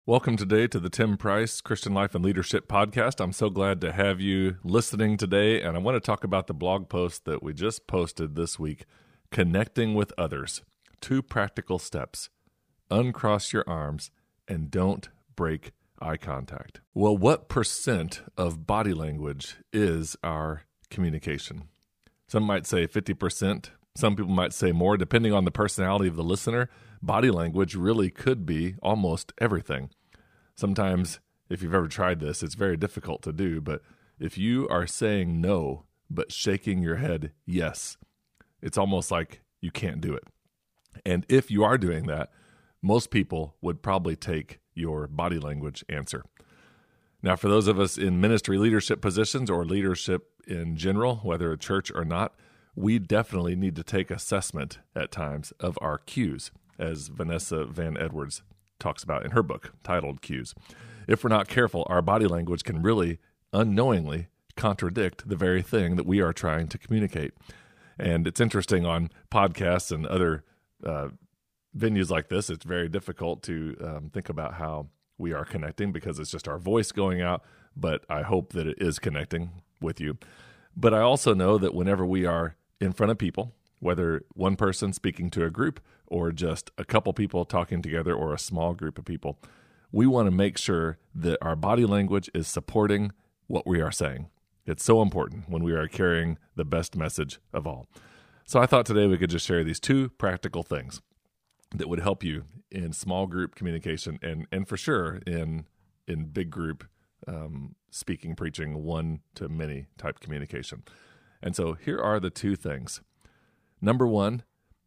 Welcome today to the Tim Price Christian Life and Leadership Podcast. I'm so glad to have you listening today, and I want to talk about the blog post that we just posted this week, Connecting with Others. 2 practical steps. Uncross your arms and don't break eye contact. Well, what percent of body language is our communication? Some might say 50%. Some people might say more, depending on the personality of the listener. Body language really could be almost everything. Sometimes, if you've ever tried this, it's very difficult to do, but if you are saying no, but shaking your head yes, it's almost like you can't do it. And if you are doing that, most people would probably take your body language answer. Now, for those of us in ministry leadership positions or leadership in general, whether a church or not, we definitely need to take assessment at times of our cues, as Vanessa Van Edwards talks about in her book titled Cues. If we're not careful, our body language can really unknowingly contradict the very thing that we are trying to communicate. And it's interesting on podcasts and other venues like this, it's very difficult to think about how we are connecting because it's just our voice going out, but I hope that it is connecting with you. But I also know that whenever we are in front of people, whether one person speaking to a group or just a couple people talking together or a small group of people, we want to make sure that our body language is supporting what we are saying. It's so important when we are carrying the best message of all. So I thought today we could just share these 2 practical things that would help you in small group communication and for sure in big group speaking, preaching, one-to-many type communication. And so here are the 2 things. Number 1,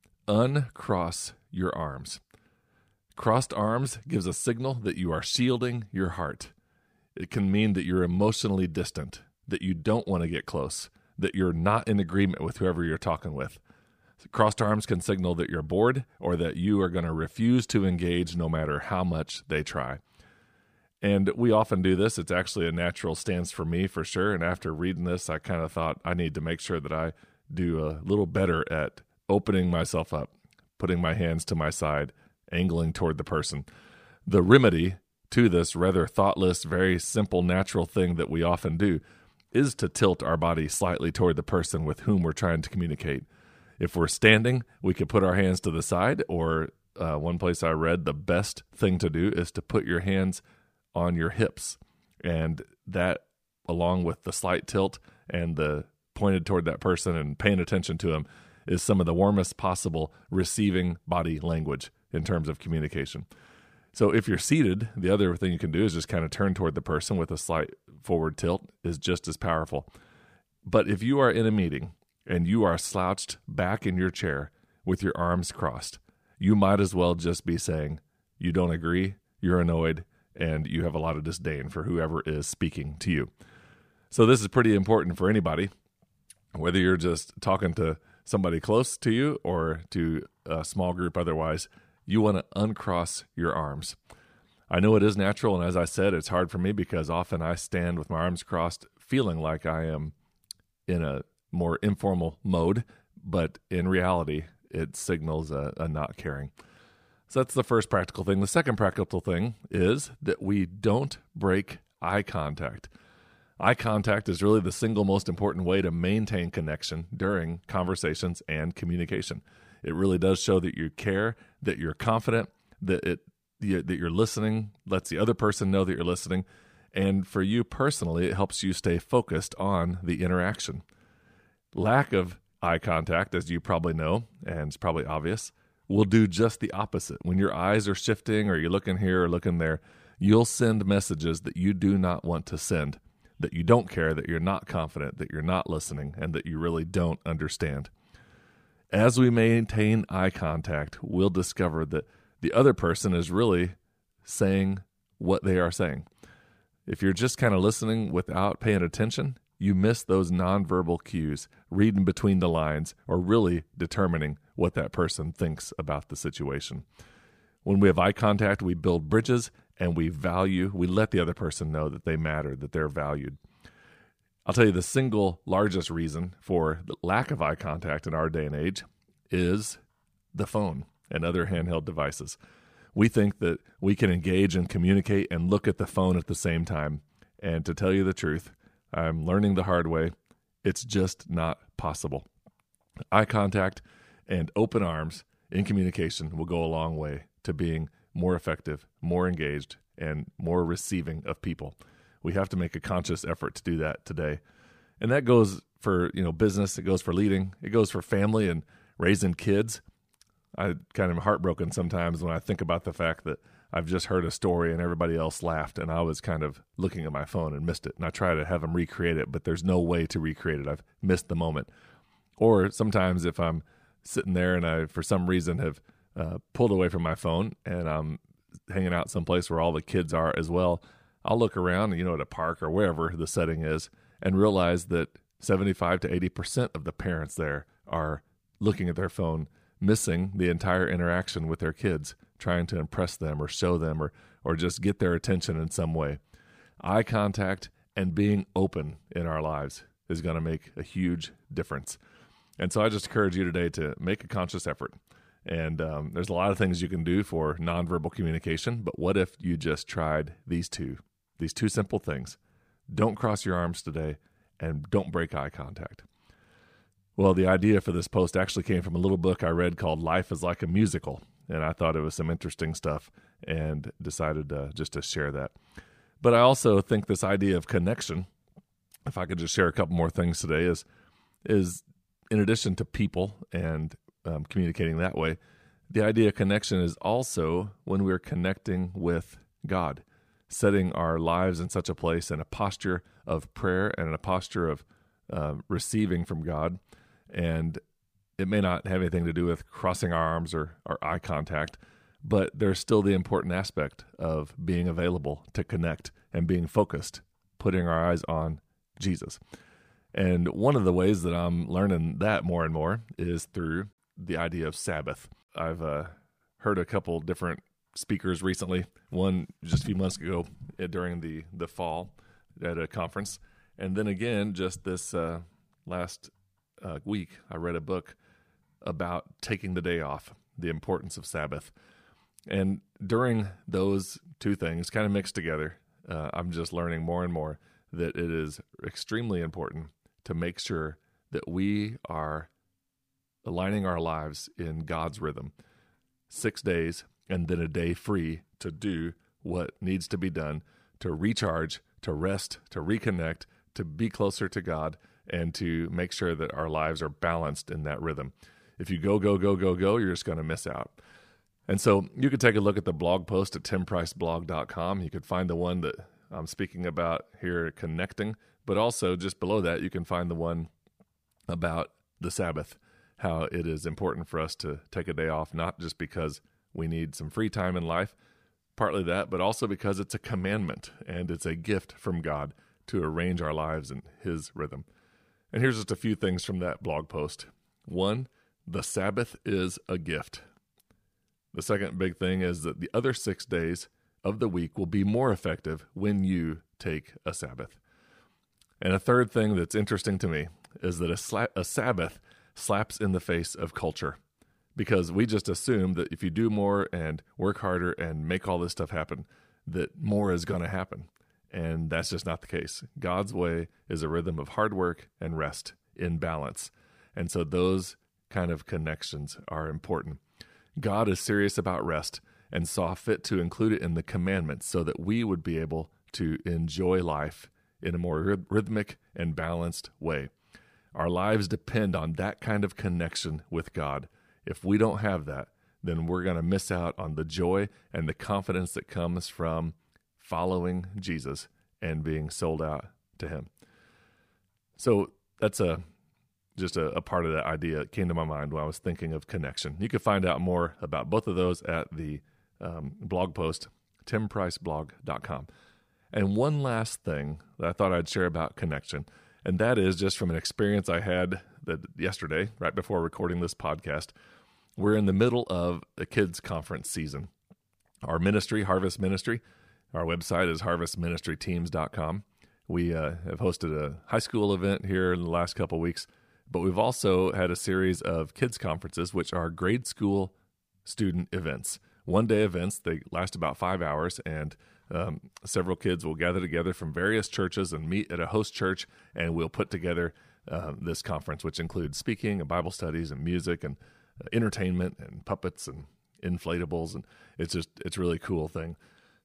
uncross your arms. Crossed arms gives a signal that you are shielding your heart. It can mean that you're emotionally distant, that you don't want to get close, that you're not in agreement with whoever you're talking with. Crossed arms can signal that you're bored or that you are going to refuse to engage no matter how much they try. And we often do this. It's actually a natural stance for me for sure. And after reading this, I kind of thought I need to make sure that I do a little better at opening myself up, putting my hands to my side, angling toward the person. The remedy to this rather thoughtless, very simple, natural thing that we often do is to tilt our body slightly toward the person with whom we're trying to communicate. If we're standing, we could put our hands to the side, or one place I read, the best thing to do is to put your hands on your hips. And that, along with the slight tilt and the pointed toward that person and paying attention to them, is some of the warmest possible receiving body language in terms of communication. So if you're seated, the other thing you can do is just kind of turn toward the person with a slight forward tilt is just as powerful. But if you are in a meeting and you are slouched back in your chair with your arms crossed, you might as well just be saying you don't agree, you're annoyed, and you have a lot of disdain for whoever is speaking to you. So this is pretty important for anybody, whether you're just talking to somebody close to you or to a small group otherwise. You want to uncross your arms. I know it is natural, and as I said, it's hard for me because often I stand with my arms crossed feeling like I am in a more informal mode, but in reality, it signals a not caring. So that's the first practical thing. The second practical thing is that we don't break eye contact. Eye contact is really the single most important way to maintain connection during conversations and communication. It really does show that you care, that you're confident, that you're listening, lets the other person know that you're listening, and for you personally, it helps you stay focused on the interaction. Lack of eye contact, as you probably know, and it's probably obvious, will do just the opposite. When your eyes are shifting or you're looking here or looking there, you'll send messages that you do not want to send, that you don't care, that you're not confident, that you're not listening, and that you really don't understand. As we maintain eye contact, we'll discover that the other person is really saying what they are saying. If you're just kind of listening without paying attention, you miss those nonverbal cues, reading between the lines, or really determining what that person thinks about the situation. When we have eye contact, we build bridges and we let the other person know that they matter, that they're valued. I'll tell you the single largest reason for the lack of eye contact in our day and age is the phone and other handheld devices. We think that we can engage and communicate and look at the phone at the same time. And to tell you the truth, I'm learning the hard way. It's just not possible. Eye contact and open arms in communication will go a long way to being more effective, more engaged, and more receiving of people. We have to make a conscious effort to do that today. And that goes for, business, it goes for leading, it goes for family and raising kids. I kind of am heartbroken sometimes when I think about the fact that I've just heard a story and everybody else laughed and I was kind of looking at my phone and missed it. And I try to have them recreate it, but there's no way to recreate it. I've missed the moment. Or sometimes if I'm sitting there and I, for some reason, have pulled away from my phone and I'm hanging out someplace where all the kids are as well, I'll look around, at a park or wherever the setting is, and realize that 75 to 80% of the parents there are looking at their phone, missing the entire interaction with their kids, trying to impress them or show them or just get their attention in some way. Eye contact and being open in our lives is going to make a huge difference. And so I just encourage you today to make a conscious effort. And there's a lot of things you can do for nonverbal communication, but what if you just tried these two simple things? Don't cross your arms today and don't break eye contact. Well, the idea for this post actually came from a little book I read called Life is Like a Musical, and I thought it was some interesting stuff and decided just to share that. But I also think this idea of connection, if I could just share a couple more things today, is in addition to people and communicating that way, the idea of connection is also when we're connecting with God, setting our lives in such a place in a posture of prayer and in a posture of receiving from God. And it may not have anything to do with crossing our arms or eye contact, but there's still the important aspect of being available to connect and being focused, putting our eyes on Jesus. And one of the ways that I'm learning that more and more is through the idea of Sabbath. I've heard a couple different speakers recently, one just a few months ago during the fall at a conference. And then again, just this last week, I read a book about taking the day off, the importance of Sabbath. And during those two things kind of mixed together, I'm just learning more and more that it is extremely important to make sure that we are aligning our lives in God's rhythm. 6 days and then a day free to do what needs to be done, to recharge, to rest, to reconnect, to be closer to God, and to make sure that our lives are balanced in that rhythm. If you go, you're just going to miss out. And so you could take a look at the blog post at timpriceblog.com. You could find the one that I'm speaking about here, connecting, but also just below that, you can find the one about the Sabbath, how it is important for us to take a day off, not just because we need some free time in life, partly that, but also because it's a commandment and it's a gift from God to arrange our lives in His rhythm. And here's just a few things from that blog post. 1, the Sabbath is a gift. The second big thing is that the other 6 days of the week will be more effective when you take a Sabbath. And a third thing that's interesting to me is that a Sabbath slaps in the face of culture, because we just assume that if you do more and work harder and make all this stuff happen, that more is going to happen. And that's just not the case. God's way is a rhythm of hard work and rest in balance. And so those kind of connections are important. God is serious about rest and saw fit to include it in the commandments so that we would be able to enjoy life in a more rhythmic and balanced way. Our lives depend on that kind of connection with God. If we don't have that, then we're going to miss out on the joy and the confidence that comes from following Jesus and being sold out to Him. So that's just a part of that idea that came to my mind when I was thinking of connection. You can find out more about both of those at the blog post, timpriceblog.com. And one last thing that I thought I'd share about connection, and that is just from an experience I had yesterday, right before recording this podcast. We're in the middle of a kids' conference season. Our ministry, Harvest Ministry, our website is harvestministryteams.com. We have hosted a high school event here in the last couple of weeks, but we've also had a series of kids' conferences, which are grade school student events, one-day events. They last about 5 hours, and several kids will gather together from various churches and meet at a host church, and we'll put together this conference, which includes speaking and Bible studies and music and entertainment and puppets and inflatables, and it's a really cool thing.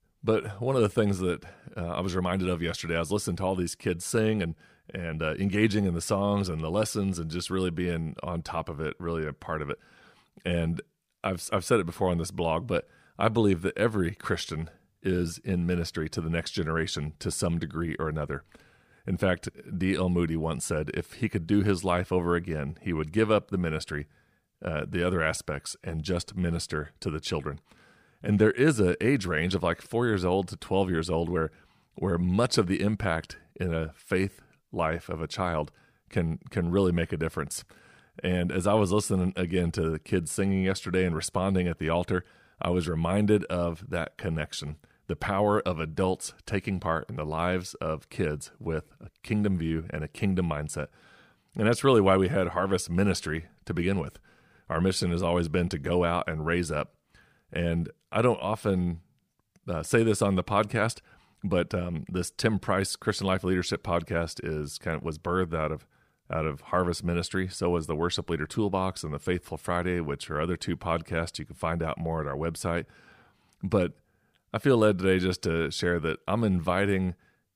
But one of the things that I was reminded of yesterday, I was listening to all these kids sing and engaging in the songs and the lessons and just really being on top of it, really a part of it. And I've said it before on this blog, but I believe that every Christian is in ministry to the next generation to some degree or another. In fact, D.L. Moody once said, if he could do his life over again, he would give up the ministry, the other aspects, and just minister to the children. And there is an age range of like 4 years old to 12 years old where much of the impact in a faith life of a child can really make a difference. And as I was listening again to the kids singing yesterday and responding at the altar, I was reminded of that connection, the power of adults taking part in the lives of kids with a kingdom view and a kingdom mindset. And that's really why we had Harvest Ministry to begin with. Our mission has always been to go out and raise up. And I don't often say this on the podcast, but this Tim Price Christian Life Leadership podcast was birthed out of Harvest Ministry. So was the Worship Leader Toolbox and the Faithful Friday, which are other two podcasts. You can find out more at our website. But I feel led today just to share that I'm inviting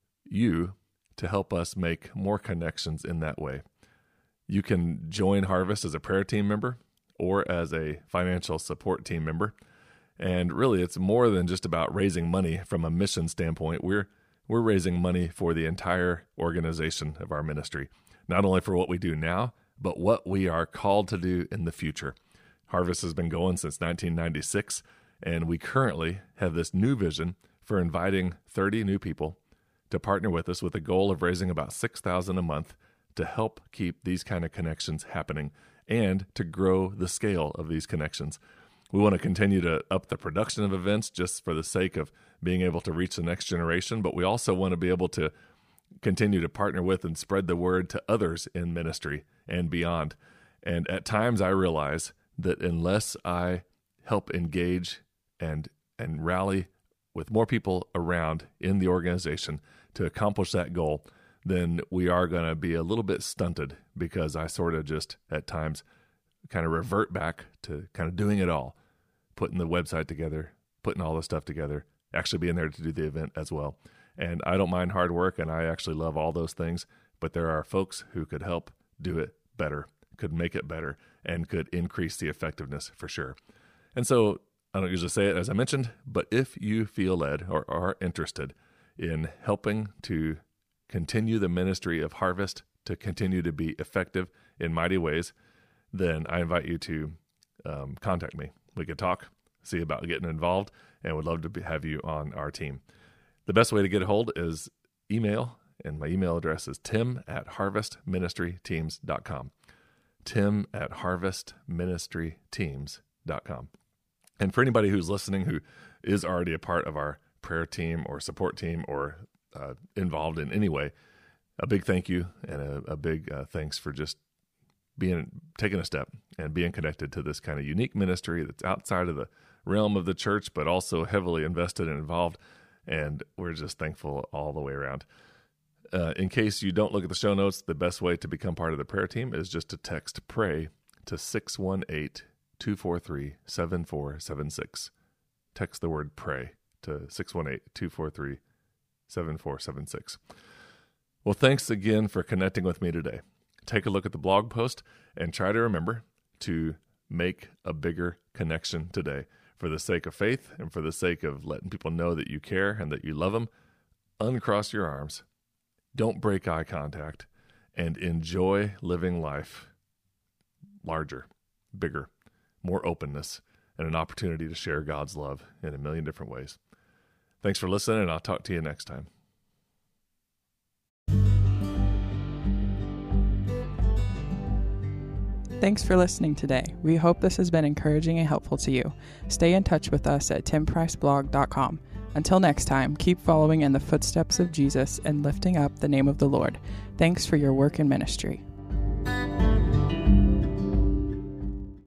you to help us make more connections in that way. You can join Harvest as a prayer team member or as a financial support team member. And really, it's more than just about raising money from a mission standpoint. We're raising money for the entire organization of our ministry, not only for what we do now, but what we are called to do in the future. Harvest has been going since 1996, and we currently have this new vision for inviting 30 new people to partner with us with a goal of raising about $6,000 a month to help keep these kind of connections happening and to grow the scale of these connections. We want to continue to up the production of events just for the sake of being able to reach the next generation, but we also want to be able to continue to partner with and spread the word to others in ministry and beyond. And at times I realize that unless I help engage and rally with more people around in the organization to accomplish that goal, then we are going to be a little bit stunted because I sort of just at times kind of revert back to kind of doing it all, putting the website together, putting all the stuff together, actually being there to do the event as well. And I don't mind hard work, and I actually love all those things, but there are folks who could help do it better, could make it better, and could increase the effectiveness for sure. And so I don't usually say it as I mentioned, but if you feel led or are interested in helping to continue the ministry of Harvest, to continue to be effective in mighty ways, then I invite you to contact me. We could talk, see about getting involved, and would love to have you on our team. The best way to get a hold is email, and my email address is tim@harvestministryteams.com. tim@harvestministryteams.com. And for anybody who's listening who is already a part of our prayer team or support team or involved in any way, a big thank you and a big thanks for just taking a step and being connected to this kind of unique ministry that's outside of the realm of the church, but also heavily invested and involved. And we're just thankful all the way around. In case you don't look at the show notes, the best way to become part of the prayer team is just to text PRAY to 618-243-7476. Text the word PRAY to 618-243-7476. Well, thanks again for connecting with me today. Take a look at the blog post and try to remember to make a bigger connection today. For the sake of faith and for the sake of letting people know that you care and that you love them, uncross your arms, don't break eye contact, and enjoy living life larger, bigger, more openness, and an opportunity to share God's love in a million different ways. Thanks for listening, and I'll talk to you next time. Thanks for listening today. We hope this has been encouraging and helpful to you. Stay in touch with us at timpriceblog.com. Until next time, keep following in the footsteps of Jesus and lifting up the name of the Lord. Thanks for your work and ministry.